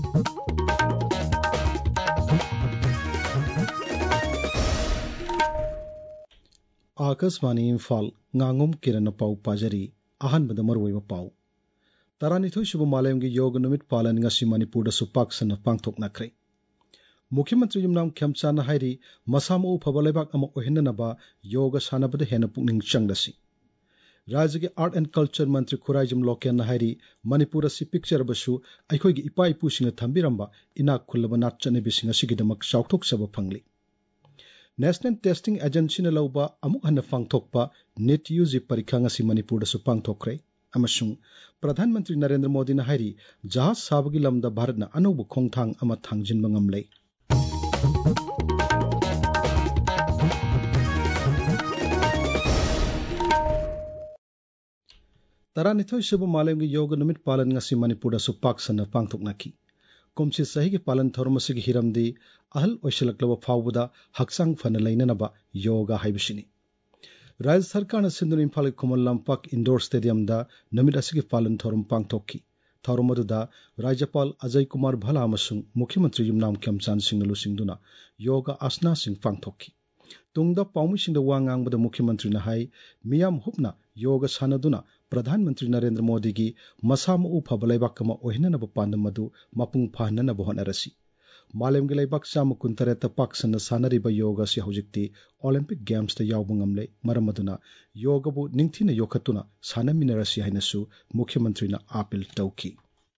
Akashvani Imphal ngangom kirana pau pajari ahanbada marwoiba pau taranithoi suba malemgi yoga numit palan ngasi manipur da supak sana pangthok nakre मुख्यमंत्री युमनाम खेमचाना हाइरी मसामो फबलेबाक अमा ओहिननबा योगा सानबदा हेना पुकनिंग चंगदसी राज्य के art and culture मंत्री खुराइजम लोकेन हाइरी मणिपुर असि picture Basu अखोइगी इपा इपुसिंग थंबिरंबा इनाक खुल्लबा नाचने बिसिंग असिगिदमक साउथोक सब फंगली नेशनल टेस्टिंग एजेंसी ने लौबा अमुक हन फांगथोकपा नीट यूजी परीक्षा ngasi मणिपुर दसु पांगथोकरे अमसुंग प्रधानमंत्री नरेंद्र मोदी ने हाइरी जहाज साबगी लमदा भारत न अनौब खोंगथांग अमा थांगजिनबा ngamlei तरानिथोई सुब मालेमगी योग नुमित पालन ngasi मणिपुर दसु पाक्सना पांगथोकनाखि कुमसी सही के पालन थोरमसिगी हिरमदी अहल ओइसलकलबा फावबदा हक्सांग फन लैननबा योगा हाइबसिनी राज्य सरकार ने सिंधु इम्फाल खुमल लंपाक इंडोर स्टेडियम दा नुमित असिगी पालन थोरम पांगथोकि थौरमदुदा राज्यपाल अजय कुमार भला अमसुंग मुख्यमंत्री युमनाम खेमचान सिंह लुसिंगदुना योगा आसना सिंह पांगथोकि तुंगदा पाउमिसिंगदा वा ngangbada मुख्यमंत्री ना हाई मियाम हुपना योगा सानदुना प्रधानमंत्री नरेंद्र मोदी की मसाम उफब लेबाकमा ओहिननब पांदमदु मपुंग फाहननब होनरसी मालेमगी लेबाक चाम कुंतरेत पाक्सन सानरिब योगा से हौजिक्ति ओलंपिक गेम्स ता यावब ngamle मरमदुना योगबु निंगथिना योखतुना सानमिनरसी हाइनसु मुख्यमंत्री ना अपील तौकी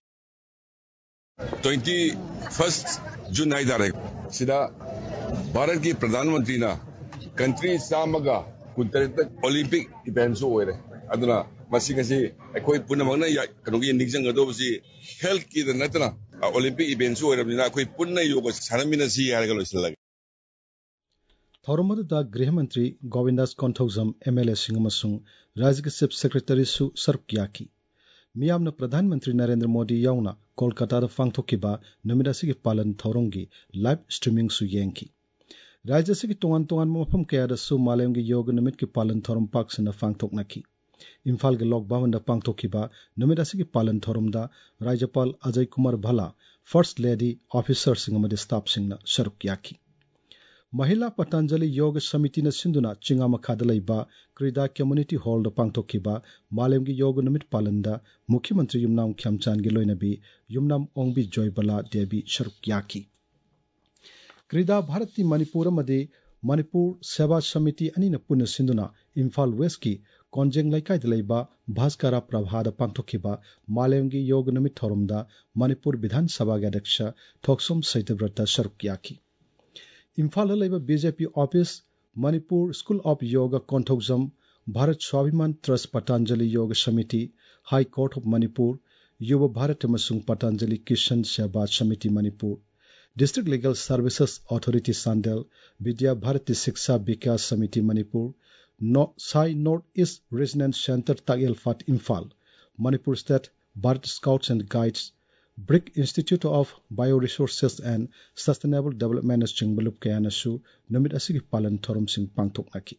21 जून हाइदारे सिदा भारत की प्रधानमंत्री ना कंट्री सामगा कुंतरेत ओलंपिक इवेंट्स ओइरे अदुना मसिगसी अखोई पुनमगना कनोगी निगजंगदोबसी हेल्थ की नतना ओलंपिक इवेंट्स ओइरबनिना अखोई पुन्न योग सानमिनसी हारगा लोइसलग थौरमदुदा गृह मंत्री गोविंदास कोंथौजम एमएलए सिंह अमसुंग राज्य के चीफ सेक्रेटरी सु सरकियाकी मियामना प्रधानमंत्री नरेंद्र मोदी याउना कोलकाता फांगथोकिबा नुमिदासिगी पालन थौरोंगी लाइव स्ट्रीमिंग सु येंकी राज्य से तोंगान तोंगान मफम कयादसु मालेमगी योग नुमित की पालन थौरम पाक्सना फांगथोकनाखि इम्फाल के लोक भवन पांगथोकिबा नुमित असिगी पालन थौरमदा राज्यपाल Ajay Kumar Bhalla first lady officer सिंह स्टाफ सिंह सरुक याखी महिला पतंजलि योग समिति सिंधुना चिंगा मखादा लैबा क्रीडा कम्युनिटी हॉल पांगथोकिबा मालेमगी योग नुमित पालनदा मुख्यमंत्री युमनाम खेमचान गे लोइनबी युमनाम ओंगबी जॉयबला देवी सरुक याखी क्रीडा भारती मणिपुर मदे मणिपुर सेवा समिति अनिन पुन सिंधुना इम्फाल वेस्ट की कोंजेंग लैकाइद लैबा भास्करा प्रभाद पांगथोकिबा मालेमगी योग नुमित थौरमदा मणिपुर विधानसभा अध्यक्ष थोक्सोम सैतव्रत सरुक याखी इम्फाल लैबा BJP office Manipur school of yoga Konthoujam Bharat Swabhiman trust Patanjali योग समिति हाई कोर्ट ऑफ मणिपुर युवा Bharat मसुंग Patanjali Kishan Seva Samiti Manipur district legal services authority Chandel Vidya Bharati Shiksha Vikas Samiti Manipur SAI north east regional centre Takyelpat Imphal Manipur state Bharat scouts and guides BRIC institute of bioresources and sustainable development चिंगबलुप कयानसु नुमित असिगी पालन थोरम सिंह पांगथोकनाखि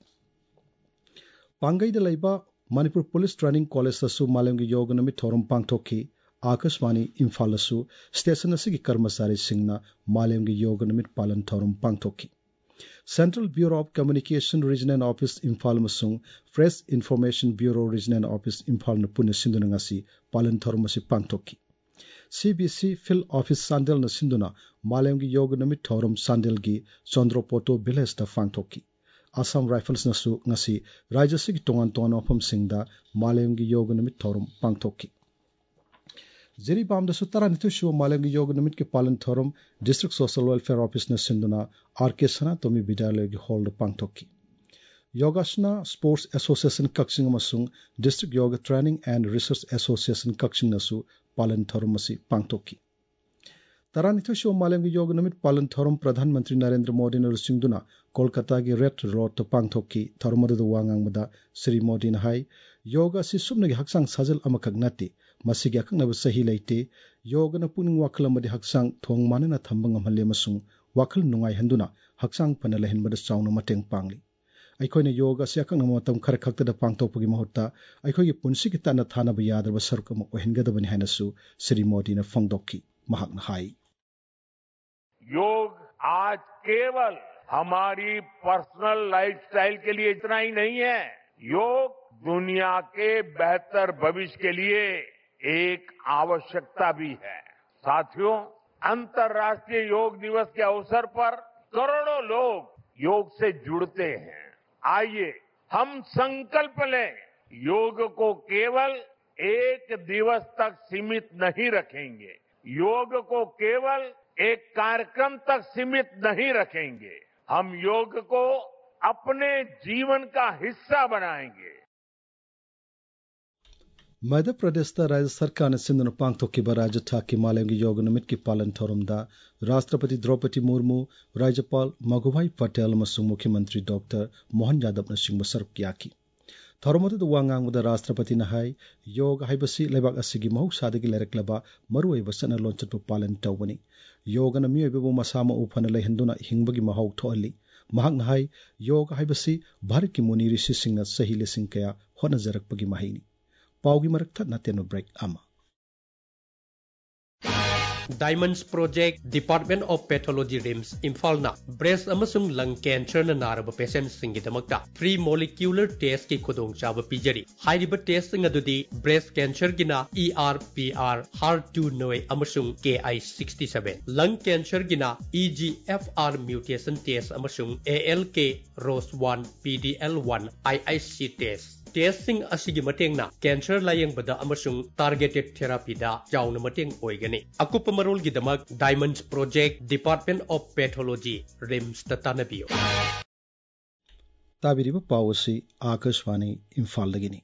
पांगैद लैबा मणिपुर पुलिस ट्रेनिंग कॉलेज असु मालेमगी योग नुमित थोरम पांगथोकि आकाशवाणी इम्फाल स्टेशन असिगी कर्मचारी सिंहना मालेमगी योग नुमित पालन थौरम पांगथोकि central bureau of communication regional office Imphal मसुंग press information bureau regional office Imphal न पुन सिंधुना ngasi पालन थौरम असि पांगथोकि सीबीसी फील्ड ऑफिस सांडेल न सिंधुना मालेमगी योग नुमित थौरम सांडेल गी चंद्रोपोटो विलेज दा पांगथोकि असम राइफल्स नसु ngasi राज्य सिगी तोंगान तोंगान मफम सिंगदा मालेमगी योग नुमित थौरम पांगथोकि जिरीबाम तरानिथु सुब मालेमगी योग नुमित के पालन थौरम डिस्ट्रिक्ट सोशल वेलफेयर ऑफिस न सिंधुना आरके सनातोमी विद्यालय की हॉल पांगथोकि योगासना स्पोर्ट्स एसोसिएशन कक्सिंग अमसुंग district yoga training and research association Kakching नसु पालन थौरम असि पांगथोकि तरानिथु सुब मालेमगी योग नुमित पालन थौरम प्रधानमंत्री नरेंद्र मोदी न रुसिंगदुना कोलकाता की रेड रोड पांगथोकि थौरमदु वांगांगबदा श्री मोदी न हाई योगा से सुमनगी हक्सांग साजल अमखक नते मसिगी अकंगनब सही लेते योगना पुनिंग वाखल अमदि हक्सांग थोंग मानना थंबंग अमहले मसुंग वाखल नुंगाई हंदुना हक्सांग फन लहनबद चाउन मतेंग पांगली अखोइने योगा से अकंग मतम खर खक्तद पांगथोकपगी महत्ता अखोइगी पुंसिगी तन थानब यादरब सरुक अम ओहिनगदबनि हाइनसु श्री मोदी न फोंगदोक्की महाकना हाई योग आज केवल हमारी पर्सनल लाइफस्टाइल के लिए इतना ही नहीं है, योग दुनिया के बेहतर भविष्य के लिए एक आवश्यकता भी है। साथियों, अंतर्राष्ट्रीय योग दिवस के अवसर पर करोड़ों लोग योग से जुड़ते हैं। आइए हम संकल्प लें, योग को केवल एक दिवस तक सीमित नहीं रखेंगे, योग को केवल एक कार्यक्रम तक सीमित नहीं रखेंगे, हम योग को अपने जीवन का हिस्सा बनाएंगे। मध्य प्रदेश राज्य सरकार ने सिंधु पांगथोक्खिबा राज्य थाकी मालेमगी योग निमित की पालन थौरमदा राष्ट्रपति द्रौपदी मुर्मू, राज्यपाल मघुभाई पटेल अमसुंग मुख्यमंत्री डॉक्टर मोहन यादव सिंह सरुक याकी। थौरमदुदा वा ngaंगबदा राष्ट्रपति हाई योग हाइबसी लेबाक असिगी महौसादगी लेरक्लबा मरुओइबा सना लोंचतपु पालन तौबनी। योगना मियोइबबु मसामा उफना लेहंदुना हिंबगी महौ थोअली। महाकना हाई योग हाइबसी भारत की मुनि ऋषिसिंगना सही लिसिंग कया होनजरकपगी महिनी। पाउगी मरक थना तेनो ब्रेक अमा। Diamonds project department of pathology RIMS इम्फालना ब्रेस्ट अमसुंग लंग कैंसर न नारब पेशेंट सिंगिदमक्ता फ्री मॉलिक्यूलर टेस्ट की खुदोंचाब पीजरी। हाइरिब टेस्टिंग अदुदी ब्रेस्ट कैंसर गिना ERPR HER2 नोए अमसुंग KI67, लंग कैंसर गिना EGFR म्यूटेशन टेस्ट अमसुंग ALK ROS1 PDL1 IIC test. Testing असिगी मटेंगना कैंसर लायंगबदा अमसुंग टारगेटेड थेरापीदा चाउन मटेंग ओइगनी। अकुप मरोल गिदमक Diamonds project department of pathology RIMS ततानबियो। ताबिरिबा पावसी आकाशवाणी इम्फाल दगिनी।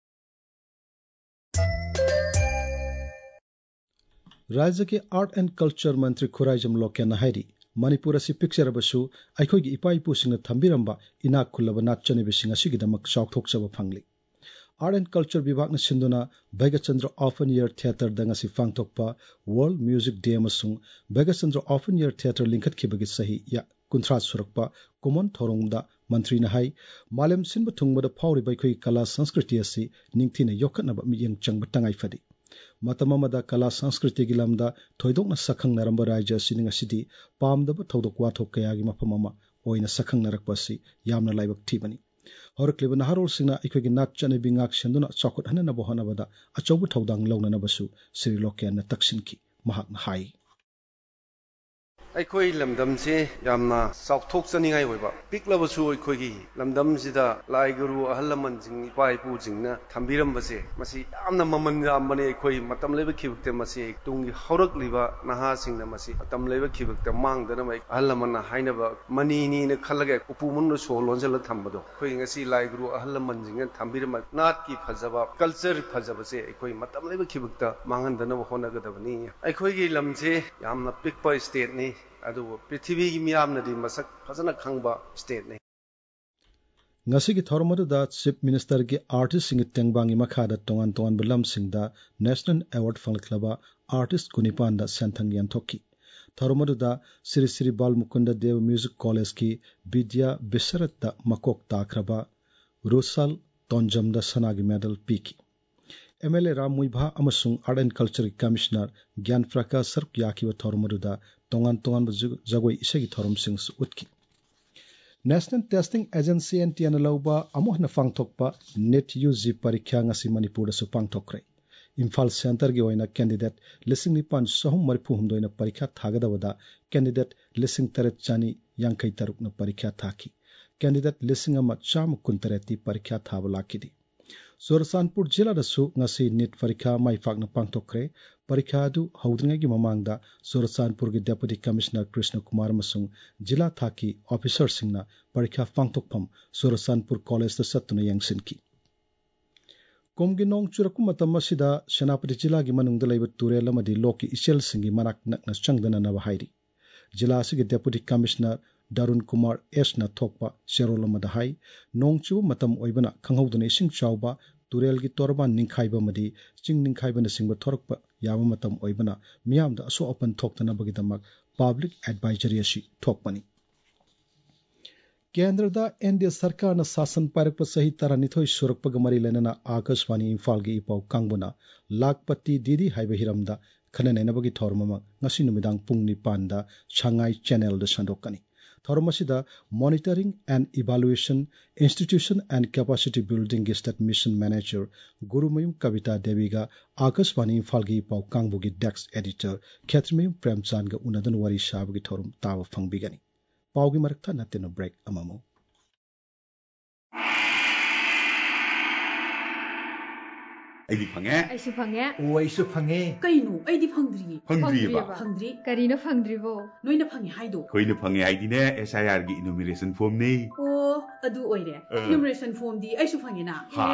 राज्य के आर्ट एंड कल्चर मंत्री खुराइजम लोके नहाइरी मणिपुर असि पिक्चरबसु अखोगी इपा इपुसिंगना थंबिरंबा इनाक खुल्लबा नाचनबिसिंग असिगिदमक चाउथोक्चबा फंगली। आर्ट एंड कल्चर विभागना सिंधुना भैगचंद्र ओपन एयर थिएटर दंगसी फांगथोकपा वर्ल्ड म्यूजिक डे अमसुंग भैगचंद्र ओपन एयर थिएटर लिंखतखिबगी सही या कुंथ्रा सुरकपा कुमन थोरोंगदा मंत्री हाई मालेम सिंब थुंगबदा फाउरिबा अखोगी कला संस्कृति असि निंगथिना योखतनबा मियंग चंगबा तंगाइफदी। मतममदा कला संस्कृति की लमदा थोइदोकना सखंगनरंबा राज्य असि ngasidi पामदबा थौदोक वाथोक कयागी मफम अमा ओइना सखंगनरकपसि यामना लाइबक थिबनी। हरक्लिबा नहारोलसिंगना अखोगी नाच चनबी ngak सेंदुना चौखटहननबा होनबदा अचौबा थौदांग लौननबसु श्री लोकेन तक्सिनखि। महाकना हाई अखोई लमदम से यामना साउथोक चनिंगाई होइबा पिकलबसु अखोगी लमदम सिदा लाई गुरु अहल लमन जिंग इपा इपु जिंगना थंबिरंबसे मसी यामना ममन यामने अखोई मतम लेबा खिबक्ते मसी तुंगी हौरक लिबा नहा सिंगना मसी मतम लेबा खिबक्ते मांगदना मै अहल लमन हाइनबा मनीनी ने खलगे उपुमुन सो लोंजल थंबदो अखोई ngasi लाई गुरु अहल लमन जिंगना थंबिरम नाट की फजबा कल्चर फजबसे अखोई मतम लेबा खिबक्ता मांगनदना होनगदबनी। अखोईगी लमसे यामना पिकपा स्टेट ने पृथ्वी की मियामनदी मसक फजना खंगबा स्टेट ने। ngasi ki thormada chief minister के आर्टिस्ट सिंग तेंगबांगी मखादा तोंगान तोंगान बलम सिंगदा नेशनल अवार्ड फंगलबा आर्टिस्ट कुनिपान दा सेंथंग यंथोकी। थormada श्री श्री बाल मुकुंद देव म्यूजिक कॉलेज की विद्या बिसरत दा मकोक ताखरबा रुसल तोंजम दा सनागी मेडल पीकी। MLA राम मुइभा अमसुंग art and culture commissioner Gyan Prakash सर्क याकी थौरमरुदा तोंगान तोंगान जगोई इसेगी थौरम सिंह उत्की। नेशनल टेस्टिंग एजेंसी NTN लौबा अमोहन फांगथोकपा नेट UG परीक्षा ngasi मणिपुर सु पांगथोकरे। इम्फाल सेंटर की ओइना कैंडिडेट 9,934 न परीक्षा थागदबदा कैंडिडेट 9,943 न परीक्षा थाकी। कैंडिडेट 1,119 परीक्षा थाब लाकिदी। सोरसानपुर जिला ngasi नीट परीक्षा माइफाकना पांगथोकरे। परीक्षा हौद्रिंगगी ममांगदा सोरसानपुर की डेप्यूटी कमिश्नर कृष्ण कुमार मसुंग जिला थाकी ऑफिसर सिंगना परीक्षा पांगथोकफम सोरसानपुर कॉलेज सत्तुना यंगसिनकी। कोमगी नोंग चुरकु मतम असिदा सेनापति जिला की मनुंगदा लैबा तुरेल अमदी लोकी इसेल सिंगी मनाक नकना चंगदननबा हाइरी। जिला असिगी डेप्यूटी कमिश्नर दारुण कुमार S न थोकपा शेरोलमदा हाई नोंगचु मतम ओइबना खंगहौदना इसिंग चावबा तुरेल की तोरबा निंखाइबा मदी चिंग निंखाइबना सिंगबा थोरकपा याबा मतम ओइबना मियामदा असो अपन थोक्तनबगिदमक पब्लिक एडवाइजरी असि थोकपनी। केंद्रदा NDA सरकार शासन पारक सही तरह निथोई सुरकपग मरी लेना आकाशवाणी इम्फाल की इपाउ कांगबुना लाखपति दीदी हाइबा हिरमदा khana nainabagi thorum ama ngasi numidang pung 9 da Shanghai Channel da sandokani. Thorum asida Monitoring and Evaluation Institution and Capacity Building gi State Mission Manager Gurumayum Kavita Devi ga Akashvani Falgi Pau Kangbugi Dex Editor Khatrimayum Premchand ga unadan wari shabagi thorum tawa fangbigani. Paugi marakta natino break amamo. Aidi phange. Aisu phange. O aisu phange. Kainu aidi phangdri. Phangdri. Karina phangdri bo. Noina phange haido. Koina phange haidi ne SIR gi enumeration form ne. Oh, adu oire. Enumeration form di aisu phange na. Ha.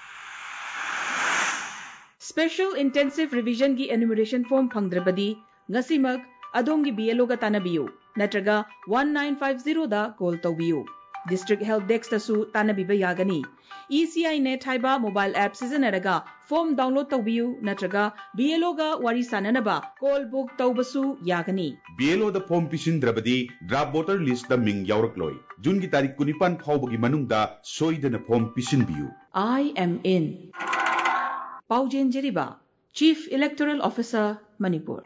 Special Intensive Revision gi enumeration form phangdrabadi ngasimak adom gi BLO ga tanabiyu natraga 1950 da call tawbiyu. District Help Desk tasu tanabiba yagani. ECI net haiba mobile app sijanaraga form download tawbiyu natraga BLO ga wari sananaba call book tawbasu yagani. BLO da form pisindrabadi draft voter list da ming yaurakloi. June gi tarik 19 phawbagi manungda soidana form pisinbiyu. I am in. Paujen Jeriba, Chief Electoral Officer, Manipur.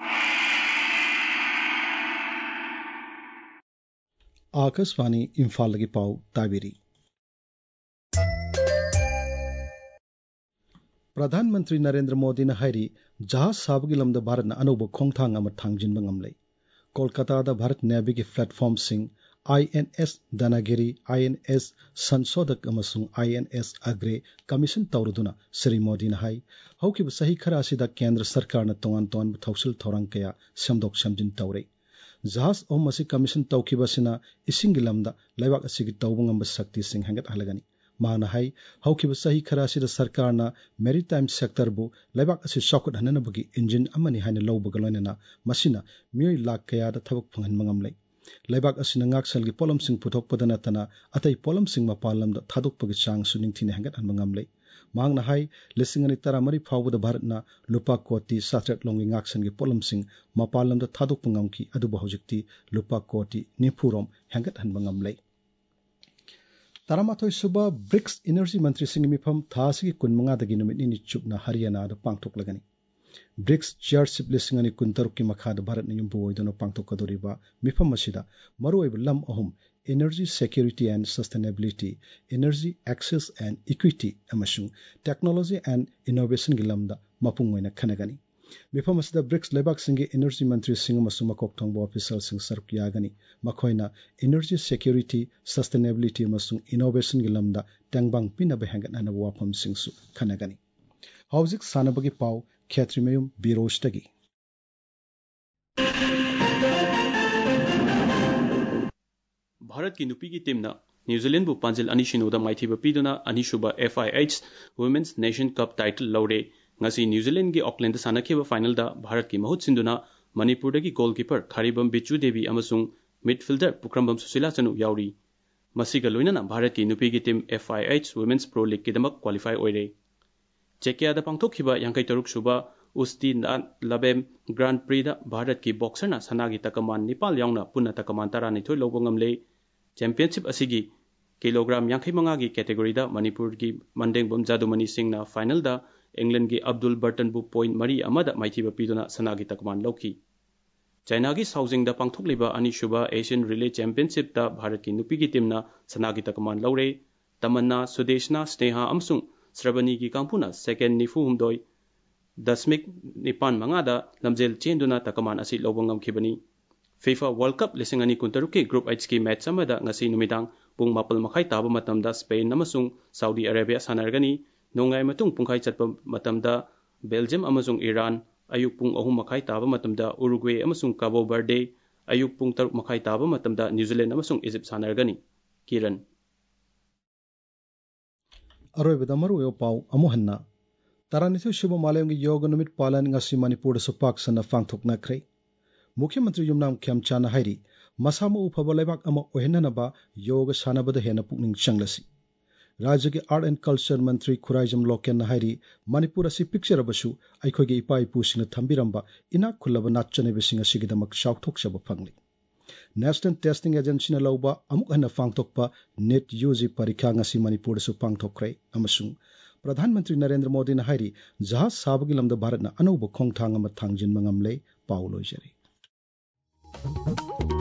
Akashvani Imphal lagi pau tabiri. Pradhan Mantri Narendra Modi na hairi jahaz sabagi lamda Bharat na anoba khongthang ama thangjin bangamlei. Kolkata da Bharat Navy ki platform sing INS Danagiri, INS Sansodak amasung INS Agre commission tauruduna Sri Modi na hai hauki sahi khara asida kendra sarkar na tongan thausil thorang kaya samdok samjin taure. Jahaz masi commission taukibasina isingilamda laibak asigi taubungamba sakti sing hangat halagani. Mahana hai haukiba sahi khara asida sarkar na maritime sector bu laibak asi shokut hanana bagi engine amani haina lawbagaloina masina mioi lak kaya da thabak phanghan mangamlei. Laibak asina ngaksal gi polam sing puthok padana tana atai polam sing mapalam da thaduk pagi chang suning thine hangat han mangamlei. Mang na hai lisingani taramari phawda Bharat na lupa koti satret longi ngaksan gi polam sing mapalam da thaduk pangamki adu bahojikti lupa koti nipurom hangat han mangamlei. Taramathoi suba BRICS Energy Mantri Singh Mifam Thasi ki kunmanga dagi numit ni chupna Haryana da pangthok lagani. BRICS Chairship lisingani kuntaruk ki makha da Bharat na yumbu oidano pangthok kadoriba mifam masida maruoiba lam ahum Energy Security and Sustainability, Energy Access and Equity amasung Technology and Innovation gi lamda mapung oina khanagani. Mifam asida BRICS lebak singi Energy Mantri Singh amasung makok thongba official sing saruk yagani makhoina Energy Security, Sustainability amasung Innovation gi lamda tangbang pina behangat ana wapam singsu khanagani. Hauzik sanabagi pau Khatrimayum Biroshtagi. Bharat की नुपी की team ना New Zealand बु पांजिल अनिशिनोदा माइथीबा पीदुना अनिशुबा FIH women's nation cup title लौरे ngasi न्यूजीलैंड की ऑकलैंड सानखेबा फाइनल दा भारत की महूत सिंधुना मणिपुर की गोलकीपर खारिबम बिचू देवी अमसुंग मिडफील्डर पुक्रमबम सुशीला चनु याउरी मसिगा लोइनाना भारत की नुपी की team FIH women's pro league की दमक क्वालिफाई ओइरे चेकिया दा पांगथोखिबा 53 सुबा उस्ती लबेम ग्रांड प्री दा भारत की बॉक्सरना सनागी तकमान निपाल याउना पुन्ना तकमान 12 लौबो ngamle चैंपियनशिप असिगी किलोग्राम 55 की कैटेगरी दा मणिपुर की मंडेंगबम जादुमनी सिंह ना फाइनल दा इंग्लैंड की अब्दुल बर्टन बु पॉइंट मरी अमदा माइथीबा पीदुना सनागी तकमान लौकी चाइना की साउजिंग दा पांगथोकलिबा अनिशुबा एशियन रिले चैंपियनशिप दा भारत की नुपी की टीम ना सनागी तकमान लौरे तमन्ना सुदेशना स्नेहा अमसुंग श्रवणी की कांपुना सेकेंड निफु हुमदोय दशमिक निपान मंगादा लमजेल चेंदुना तकमान असि लौबंगम खिबनी FIFA World Cup lisingani kuntaruk ki Group H ki match amada ngasi numidang pung mapal makai taba matamda Spain amasung Saudi Arabia sanargani nongai matung pungkai chatpa matamda Belgium amasung Iran ayuk pung 3 makai taba matamda Uruguay amasung Cabo Verde ayuk pung 3 makai taba matamda New Zealand amasung Egypt sanargani Kiran Aroi bedamaru yo pau amuhanna Taranithu Shubha Malayam gi yoga numit palan ngasi Manipur su pak sana fangthok na khrei मुख्यमंत्री युमनाम खेमचाना हाइरी मसामु उफबा लेबाक अमा ओहेननबा योग सानबद हेना पुकनिंग चंगलसी राज्य के art and culture मंत्री खुराइजम लोकेन हाइरी मणिपुर असि picture Basu अखोगे इपा इपुसिंग थंबिरंबा इना खुल्लब नाचने बिसिंग असिगिदमक शाउथोकसब फंगली नेशनल टेस्टिंग एजेंसी न लौबा अमुक हना फांगथोकपा नेट यूजी परीक्षा ngasi मणिपुर सु पांगथोकरै अमसुंग प्रधानमंत्री नरेंद्र मोदी ने हाइरी जहाज साबगी लमदा भारत ना अनौब खोंगथांग अमा थांगजिन मंगमले पाउ लोइजरी।